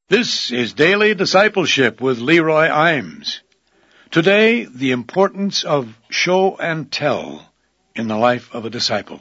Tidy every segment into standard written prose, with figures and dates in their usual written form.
This is Daily Discipleship with Leroy Imes. Today, the importance of show and tell in the life of a disciple.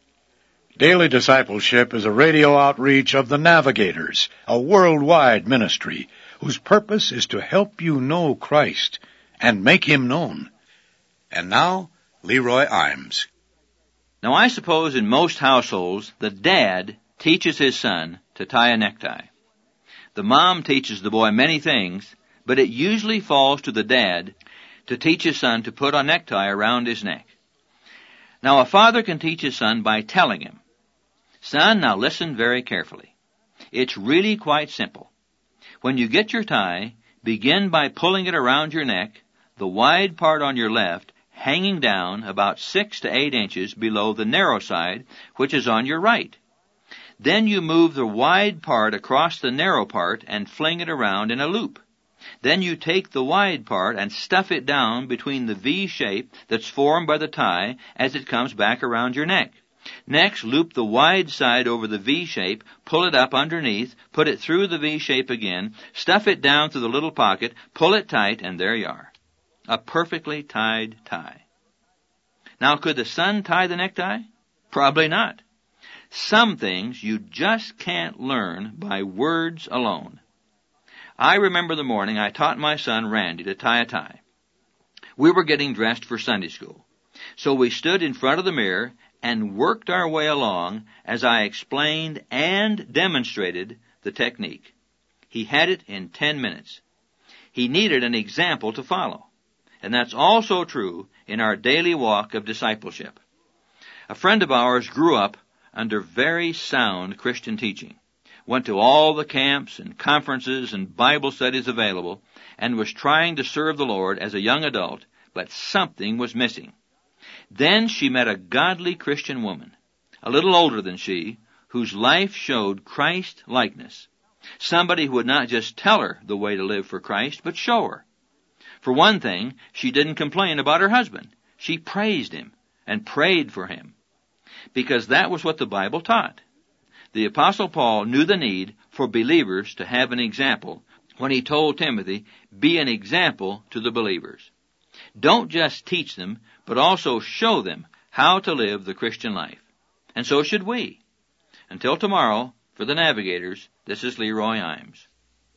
Daily Discipleship is a radio outreach of the Navigators, a worldwide ministry whose purpose is to help you know Christ and make Him known. And now, Leroy Imes. Now, I suppose in most households, the dad teaches his son to tie a necktie. The mom teaches the boy many things, but it usually falls to the dad to teach his son to put a necktie around his neck. Now, a father can teach his son by telling him, "Son, now listen very carefully. It's really quite simple. When you get your tie, begin by pulling it around your neck, the wide part on your left hanging down about 6 to 8 inches below the narrow side, which is on your right. Then you move the wide part across the narrow part and fling it around in a loop. Then you take the wide part and stuff it down between the V shape that's formed by the tie as it comes back around your neck. Next, loop the wide side over the V shape, pull it up underneath, put it through the V shape again, stuff it down through the little pocket, pull it tight, and there you are. A perfectly tied tie." Now, could the son tie the necktie? Probably not. Some things you just can't learn by words alone. I remember the morning I taught my son Randy to tie a tie. We were getting dressed for Sunday school. So we stood in front of the mirror and worked our way along as I explained and demonstrated the technique. He had it in 10 minutes. He needed an example to follow. And that's also true in our daily walk of discipleship. A friend of ours grew up under very sound Christian teaching, went to all the camps and conferences and Bible studies available, and was trying to serve the Lord as a young adult, but something was missing. Then she met a godly Christian woman, a little older than she, whose life showed Christ-likeness. Somebody who would not just tell her the way to live for Christ, but show her. For one thing, she didn't complain about her husband. She praised him and prayed for him, because that was what the Bible taught. The Apostle Paul knew the need for believers to have an example when he told Timothy, "Be an example to the believers." Don't just teach them, but also show them how to live the Christian life. And so should we. Until tomorrow, for the Navigators, this is Leroy Imes.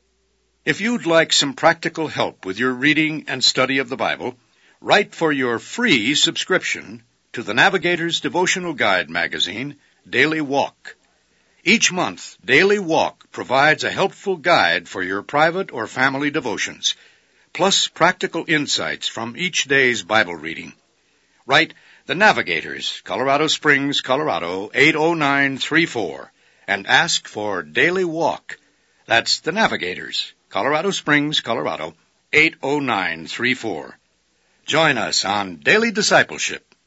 If you'd like some practical help with your reading and study of the Bible, write for your free subscription to the Navigator's Devotional Guide magazine, Daily Walk. Each month, Daily Walk provides a helpful guide for your private or family devotions, plus practical insights from each day's Bible reading. Write The Navigators, Colorado Springs, Colorado, 80934, and ask for Daily Walk. That's The Navigators, Colorado Springs, Colorado, 80934. Join us on Daily Discipleship.